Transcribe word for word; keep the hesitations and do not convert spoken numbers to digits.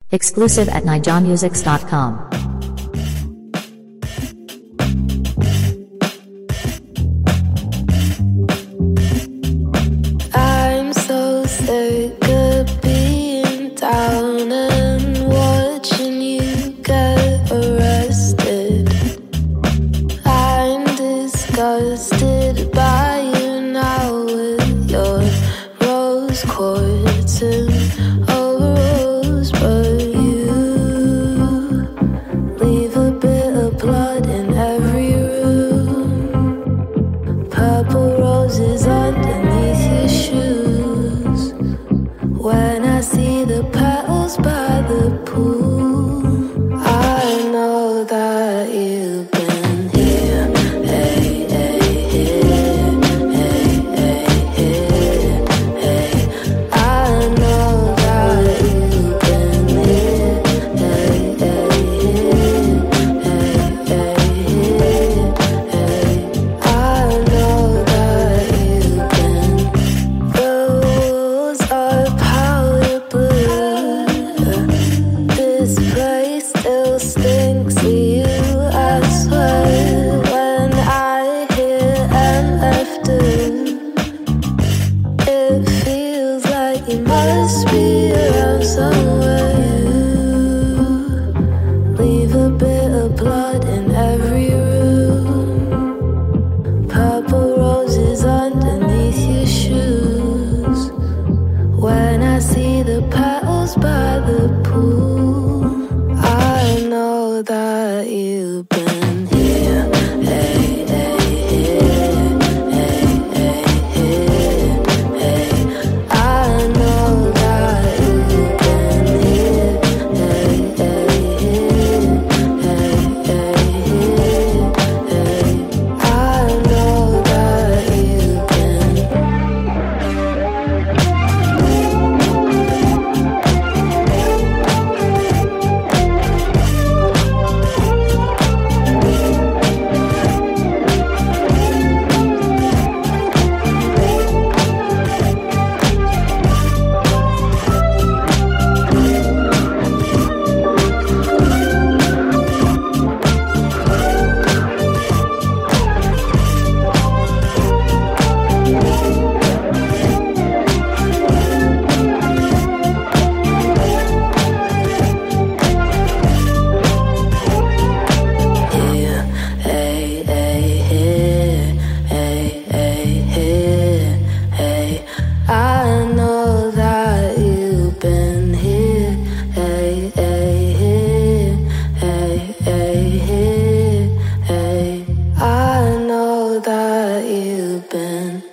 Exclusive at nijon musics dot com. I'm so sick of being down and watching you get arrested. I'm disgusted by you now with your rose quartz and overalls, but you leave a bit of blood in every room. Purple roses underneath your shoes. When I see the petals by the pool, I know that you've been here. Hey, hey, here. Hey, hey, here. Hey, I know that you've been here. Hey, hey, here. Hey, hey, here. Hey, I know that you've been. The walls are powder blue. This place still stinks of you, I swear. When I hear M F do, it feels like you must be around somewhere. Leave a bit of blood in every room. Purple roses underneath your shoes. When I see the petals by the pool, I know that you've been here. Hey, hey, here. Hey, hey, here. Hey, I know that you've been here. Hey, hey, here. Hey, hey, here. Hey, I know that you've been. Here, hey, hey, here, hey, hey, here, hey, I know that you've been here, hey, hey, here, hey, hey, here, hey, I know that you've been.